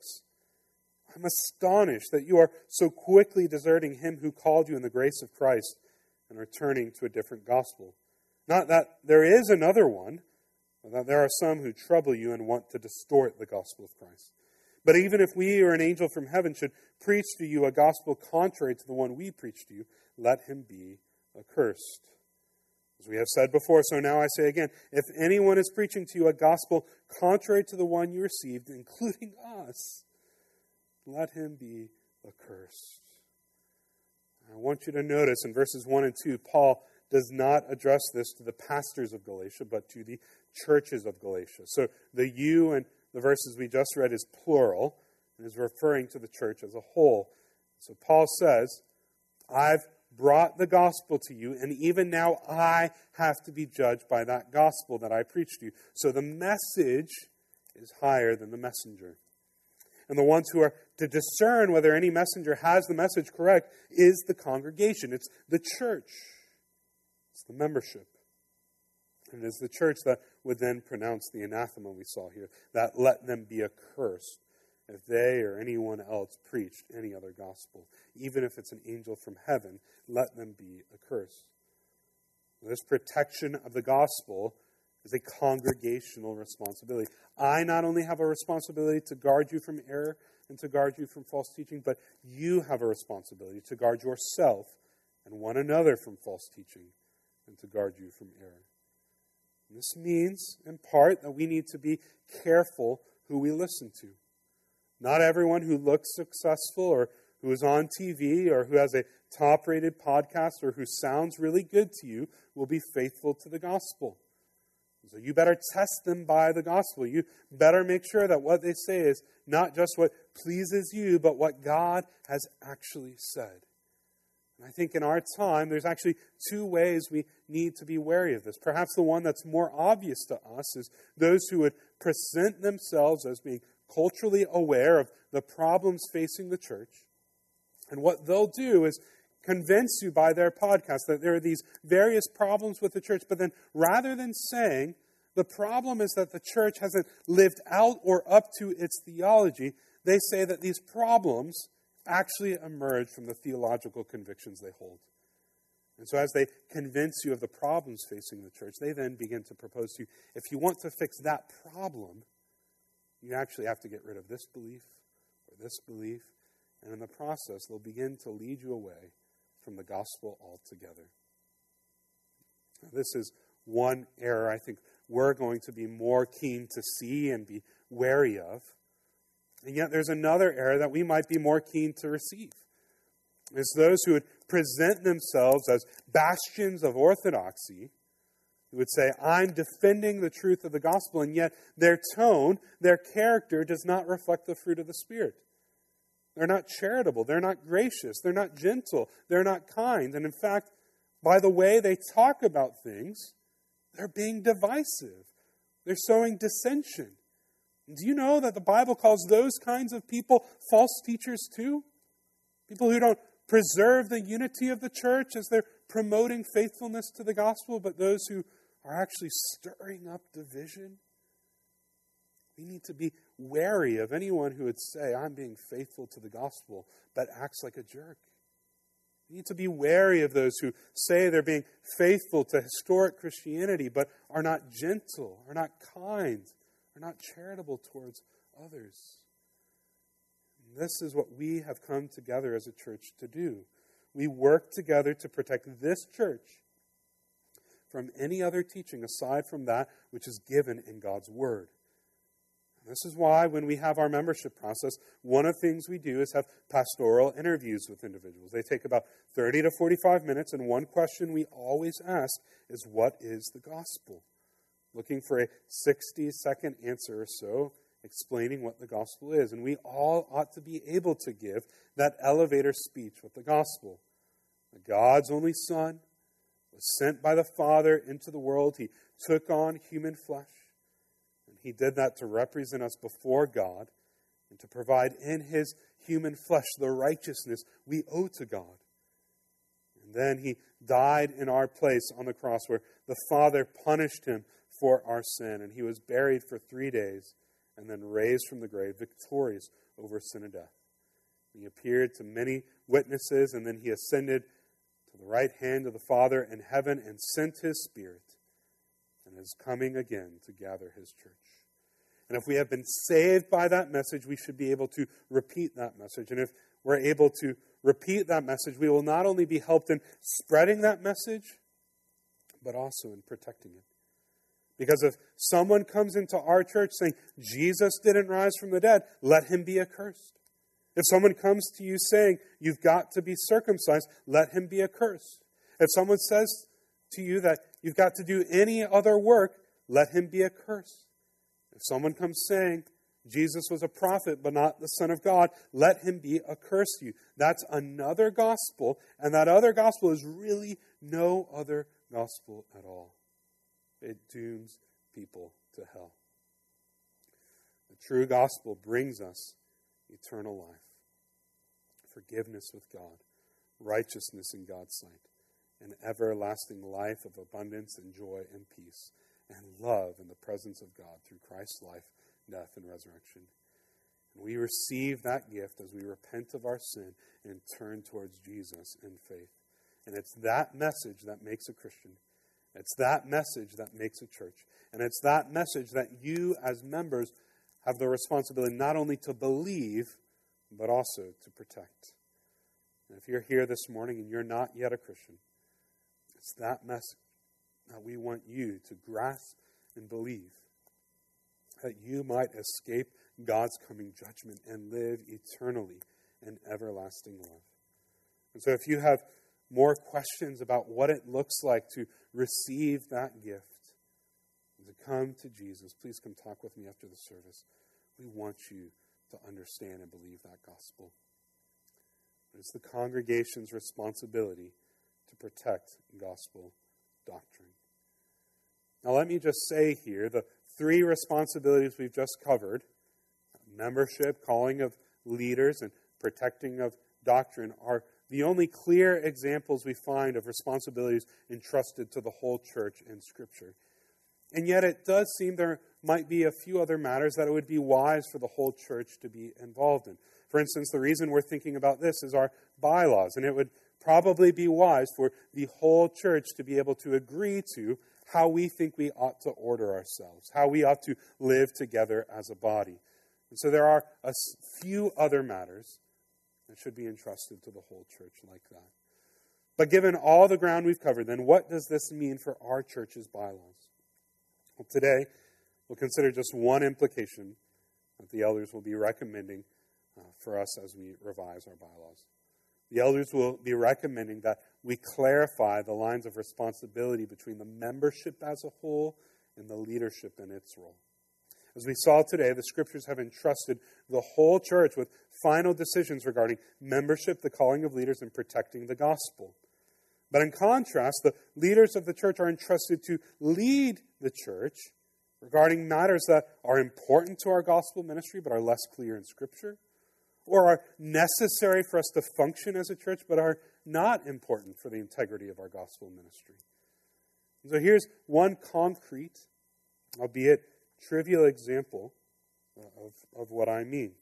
I'm astonished that you are so quickly deserting him who called you in the grace of Christ and are turning to a different gospel. Not that there is another one, That there are some who trouble you and want to distort the gospel of Christ. But even if we or an angel from heaven should preach to you a gospel contrary to the one we preach to you, let him be accursed. As we have said before, so now I say again, if anyone is preaching to you a gospel contrary to the one you received, including us, let him be accursed. I want you to notice in verses 1 and 2, Paul does not address this to the pastors of Galatia, but to the churches of Galatia. So the you in the verses we just read is plural and is referring to the church as a whole. So Paul says, I've brought the gospel to you, and even now I have to be judged by that gospel that I preached to you. So the message is higher than the messenger. And the ones who are to discern whether any messenger has the message correct is the congregation. It's the church. It's the membership. And it is the church that would then pronounce the anathema we saw here, that let them be accursed if they or anyone else preached any other gospel. Even if it's an angel from heaven, let them be accursed. This protection of the gospel is a congregational responsibility. I not only have a responsibility to guard you from error and to guard you from false teaching, but you have a responsibility to guard yourself and one another from false teaching and to guard you from error. And this means, in part, that we need to be careful who we listen to. Not everyone who looks successful or who is on TV or who has a top-rated podcast or who sounds really good to you will be faithful to the gospel. So you better test them by the gospel. You better make sure that what they say is not just what pleases you, but what God has actually said. And I think in our time, there's actually two ways we need to be wary of this. Perhaps the one that's more obvious to us is those who would present themselves as being culturally aware of the problems facing the church. And what they'll do is convince you by their podcast that there are these various problems with the church, but then rather than saying the problem is that the church hasn't lived out or up to its theology, they say that these problems actually emerge from the theological convictions they hold. And so as they convince you of the problems facing the church, they then begin to propose to you, if you want to fix that problem, you actually have to get rid of this belief or this belief. And in the process, they'll begin to lead you away from the gospel altogether. Now, this is one error I think we're going to be more keen to see and be wary of. And yet there's another error that we might be more keen to receive. It's those who would present themselves as bastions of orthodoxy, who would say, I'm defending the truth of the gospel, and yet their tone, their character does not reflect the fruit of the Spirit. They're not charitable, they're not gracious, they're not gentle, they're not kind. And in fact, by the way they talk about things, they're being divisive. They're sowing dissension. Do you know that the Bible calls those kinds of people false teachers too? People who don't preserve the unity of the church as they're promoting faithfulness to the gospel, but those who are actually stirring up division. We need to be wary of anyone who would say, I'm being faithful to the gospel, but acts like a jerk. We need to be wary of those who say they're being faithful to historic Christianity, but are not gentle, are not kind, are not charitable towards others. And this is what we have come together as a church to do. We work together to protect this church from any other teaching aside from that which is given in God's Word. This is why when we have our membership process, one of the things we do is have pastoral interviews with individuals. They take about 30 to 45 minutes, and one question we always ask is, what is the gospel? Looking for a 60-second answer or so explaining what the gospel is. And we all ought to be able to give that elevator speech with the gospel. God's only Son was sent by the Father into the world. He took on human flesh. He did that to represent us before God and to provide in his human flesh the righteousness we owe to God. And then he died in our place on the cross where the Father punished him for our sin. And he was buried for 3 days and then raised from the grave victorious over sin and death. He appeared to many witnesses, and then he ascended to the right hand of the Father in heaven and sent his Spirit. and is coming again to gather his church. And if we have been saved by that message, we should be able to repeat that message. And if we're able to repeat that message, we will not only be helped in spreading that message, but also in protecting it. Because if someone comes into our church saying, Jesus didn't rise from the dead, let him be accursed. If someone comes to you saying, you've got to be circumcised, let him be accursed. If someone says to you that you've got to do any other work, let him be accursed. If someone comes saying, Jesus was a prophet but not the Son of God, let him be accursed to you. That's another gospel, and that other gospel is really no other gospel at all. It dooms people to hell. The true gospel brings us eternal life, forgiveness with God, righteousness in God's sight, an everlasting life of abundance and joy and peace, and love in the presence of God through Christ's life, death, and resurrection. And we receive that gift as we repent of our sin and turn towards Jesus in faith. And it's that message that makes a Christian. It's that message that makes a church. And it's that message that you as members have the responsibility not only to believe, but also to protect. And if you're here this morning and you're not yet a Christian, it's that message that we want you to grasp and believe, that you might escape God's coming judgment and live eternally in everlasting love. And so if you have more questions about what it looks like to receive that gift, and to come to Jesus, please come talk with me after the service. We want you to understand and believe that gospel. It's the congregation's responsibility to protect gospel doctrine. Now let me just say here, the three responsibilities we've just covered, membership, calling of leaders, and protecting of doctrine, are the only clear examples we find of responsibilities entrusted to the whole church in Scripture. And yet it does seem there might be a few other matters that it would be wise for the whole church to be involved in. For instance, the reason we're thinking about this is our bylaws, and it would probably be wise for the whole church to be able to agree to how we think we ought to order ourselves, how we ought to live together as a body. And so there are a few other matters that should be entrusted to the whole church like that. But given all the ground we've covered, then what does this mean for our church's bylaws? Well, today, we'll consider just one implication that the elders will be recommending for us as we revise our bylaws. The elders will be recommending that we clarify the lines of responsibility between the membership as a whole and the leadership in its role. As we saw today, the Scriptures have entrusted the whole church with final decisions regarding membership, the calling of leaders, and protecting the gospel. But in contrast, the leaders of the church are entrusted to lead the church regarding matters that are important to our gospel ministry but are less clear in Scripture, or are necessary for us to function as a church but are not important for the integrity of our gospel ministry. And so here's one concrete, albeit trivial example of what I mean.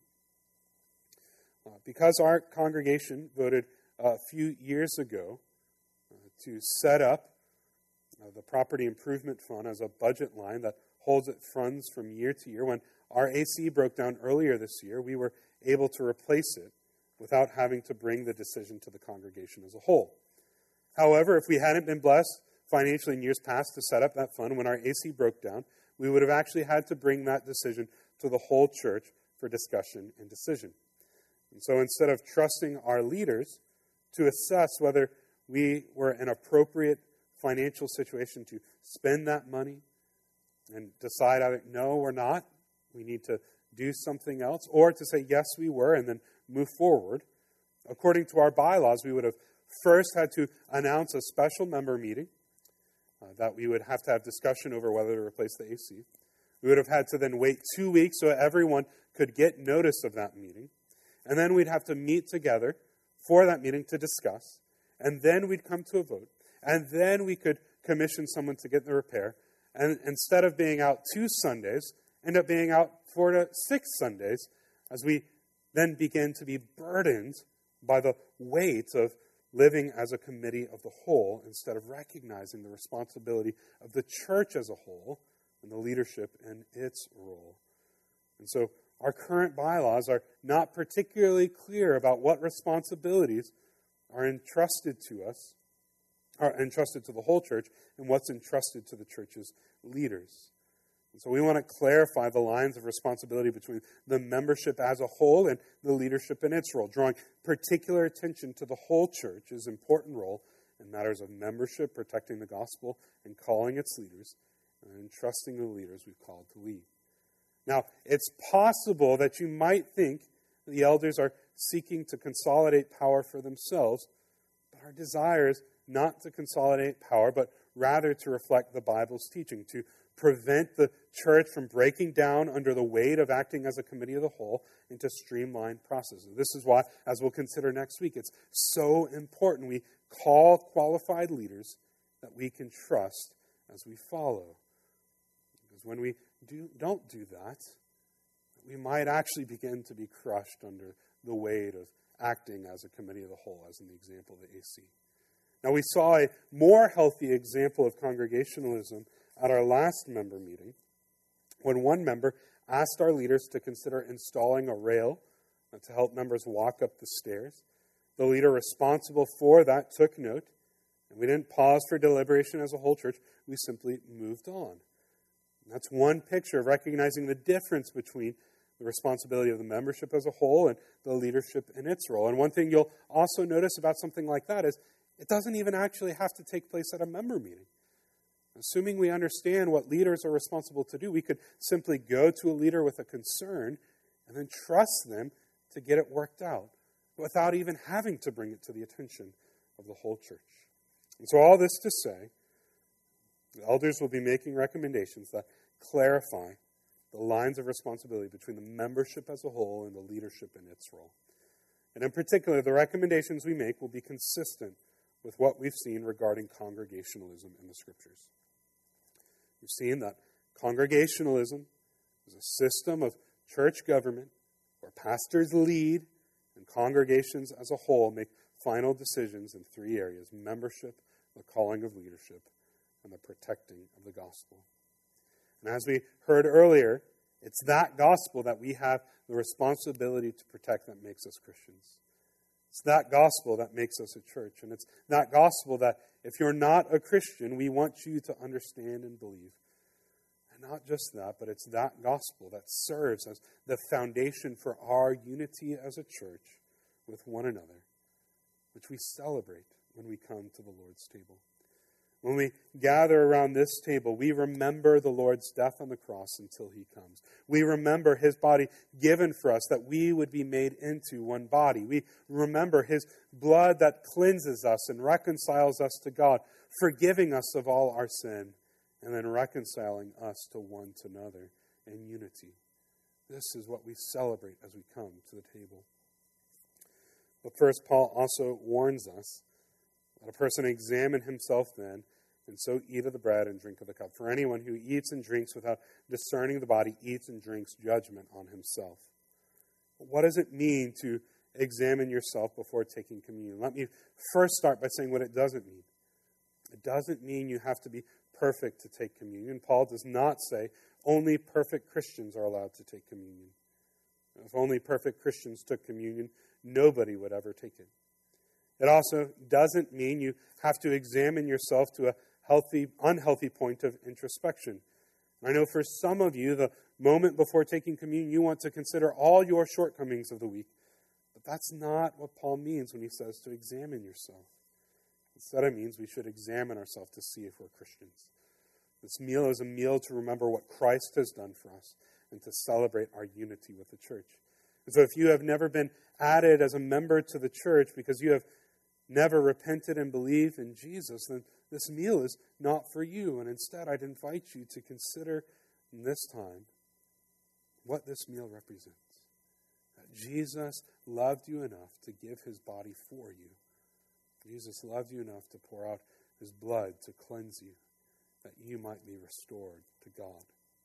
Because our congregation voted a few years ago to set up the Property Improvement Fund as a budget line that holds its funds from year to year, when our AC broke down earlier this year, we were able to replace it without having to bring the decision to the congregation as a whole. However, if we hadn't been blessed financially in years past to set up that fund, when our AC broke down, we would have actually had to bring that decision to the whole church for discussion and decision. And so instead of trusting our leaders to assess whether we were in an appropriate financial situation to spend that money and decide either no or not, we need to do something else, or to say yes we were and then move forward, according to our bylaws, we would have first had to announce a special member meeting that we would have to have discussion over whether to replace the AC. We would have had to then wait 2 weeks so everyone could get notice of that meeting. And then we'd have to meet together for that meeting to discuss. And then we'd come to a vote. And then we could commission someone to get the repair. And instead of being out 2 Sundays, end up being out 4 to 6 Sundays, as we then begin to be burdened by the weight of living as a committee of the whole instead of recognizing the responsibility of the church as a whole and the leadership in its role. And so our current bylaws are not particularly clear about what responsibilities are entrusted to us, are entrusted to the whole church, and what's entrusted to the church's leaders. And so we want to clarify the lines of responsibility between the membership as a whole and the leadership in its role, drawing particular attention to the whole church's important role in matters of membership, protecting the gospel, and calling its leaders, and entrusting the leaders we've called to lead. Now, it's possible that you might think the elders are seeking to consolidate power for themselves, but our desire is not to consolidate power, but rather to reflect the Bible's teaching, to prevent the church from breaking down under the weight of acting as a committee of the whole, and to streamline processes. This is why, as we'll consider next week, it's so important we call qualified leaders that we can trust as we follow. Because when we don't do that, we might actually begin to be crushed under the weight of acting as a committee of the whole, as in the example of the AC. Now, we saw a more healthy example of congregationalism at our last member meeting, when one member asked our leaders to consider installing a rail to help members walk up the stairs. The leader responsible for that took note, and we didn't pause for deliberation as a whole church. We simply moved on. And that's one picture of recognizing the difference between the responsibility of the membership as a whole and the leadership in its role. And one thing you'll also notice about something like that is it doesn't even actually have to take place at a member meeting. Assuming we understand what leaders are responsible to do, we could simply go to a leader with a concern and then trust them to get it worked out without even having to bring it to the attention of the whole church. And so all this to say, the elders will be making recommendations that clarify the lines of responsibility between the membership as a whole and the leadership in its role. And in particular, the recommendations we make will be consistent with what we've seen regarding congregationalism in the Scriptures. We've seen that congregationalism is a system of church government where pastors lead and congregations as a whole make final decisions in three areas: membership, the calling of leadership, and the protecting of the gospel. And as we heard earlier, it's that gospel that we have the responsibility to protect that makes us Christians. It's that gospel that makes us a church. And it's that gospel that if you're not a Christian, we want you to understand and believe. And not just that, but it's that gospel that serves as the foundation for our unity as a church with one another, which we celebrate when we come to the Lord's table. When we gather around this table, we remember the Lord's death on the cross until He comes. We remember His body given for us that we would be made into one body. We remember His blood that cleanses us and reconciles us to God, forgiving us of all our sin, and then reconciling us to one to another in unity. This is what we celebrate as we come to the table. But first, Paul also warns us, let a person examine himself then, and so eat of the bread and drink of the cup. For anyone who eats and drinks without discerning the body eats and drinks judgment on himself. But what does it mean to examine yourself before taking communion? Let me first start by saying what it doesn't mean. It doesn't mean you have to be perfect to take communion. Paul does not say only perfect Christians are allowed to take communion. If only perfect Christians took communion, nobody would ever take it. It also doesn't mean you have to examine yourself to a unhealthy point of introspection. I know for some of you, the moment before taking communion, you want to consider all your shortcomings of the week. But that's not what Paul means when he says to examine yourself. Instead, it means we should examine ourselves to see if we're Christians. This meal is a meal to remember what Christ has done for us and to celebrate our unity with the church. And so if you have never been added as a member to the church because you have never repented and believed in Jesus, then this meal is not for you. And instead, I'd invite you to consider in this time what this meal represents. That Jesus loved you enough to give His body for you. Jesus loved you enough to pour out His blood to cleanse you, that you might be restored to God.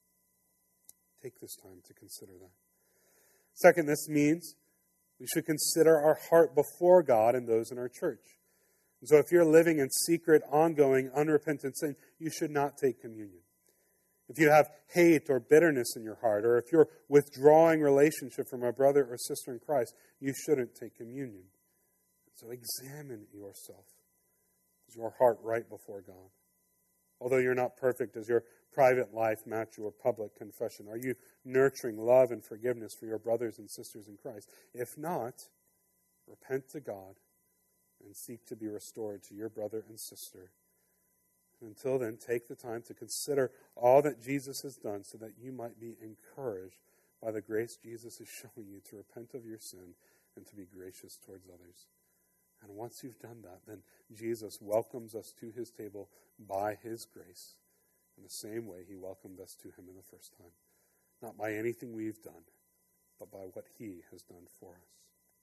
Take this time to consider that. Second, this means we should consider our heart before God and those in our church. And so if you're living in secret, ongoing, unrepentant sin, you should not take communion. If you have hate or bitterness in your heart, or if you're withdrawing relationship from a brother or sister in Christ, you shouldn't take communion. So examine yourself. Is your heart right before God? Although you're not perfect, does your private life match your public confession? Are you nurturing love and forgiveness for your brothers and sisters in Christ? If not, repent to God and seek to be restored to your brother and sister. Until then, take the time to consider all that Jesus has done so that you might be encouraged by the grace Jesus is showing you to repent of your sin and to be gracious towards others. And once you've done that, then Jesus welcomes us to his table by his grace in the same way he welcomed us to him in the first time. Not by anything we've done, but by what he has done for us.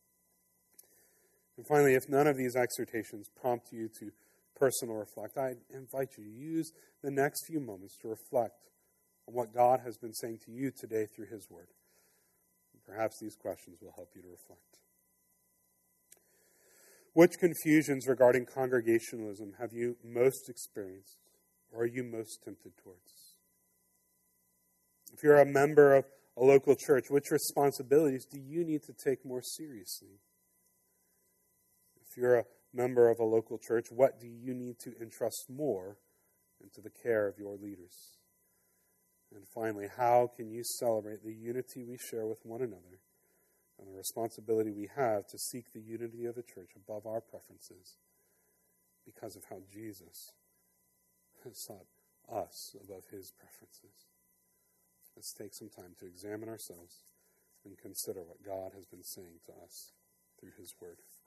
And finally, if none of these exhortations prompt you to personal reflect, I invite you to use the next few moments to reflect on what God has been saying to you today through his word. And perhaps these questions will help you to reflect. Which confusions regarding congregationalism have you most experienced, or are you most tempted towards? If you're a member of a local church, which responsibilities do you need to take more seriously? If you're a member of a local church, what do you need to entrust more into the care of your leaders? And finally, how can you celebrate the unity we share with one another and the responsibility we have to seek the unity of the church above our preferences because of how Jesus has sought us above his preferences? Let's take some time to examine ourselves and consider what God has been saying to us through his word.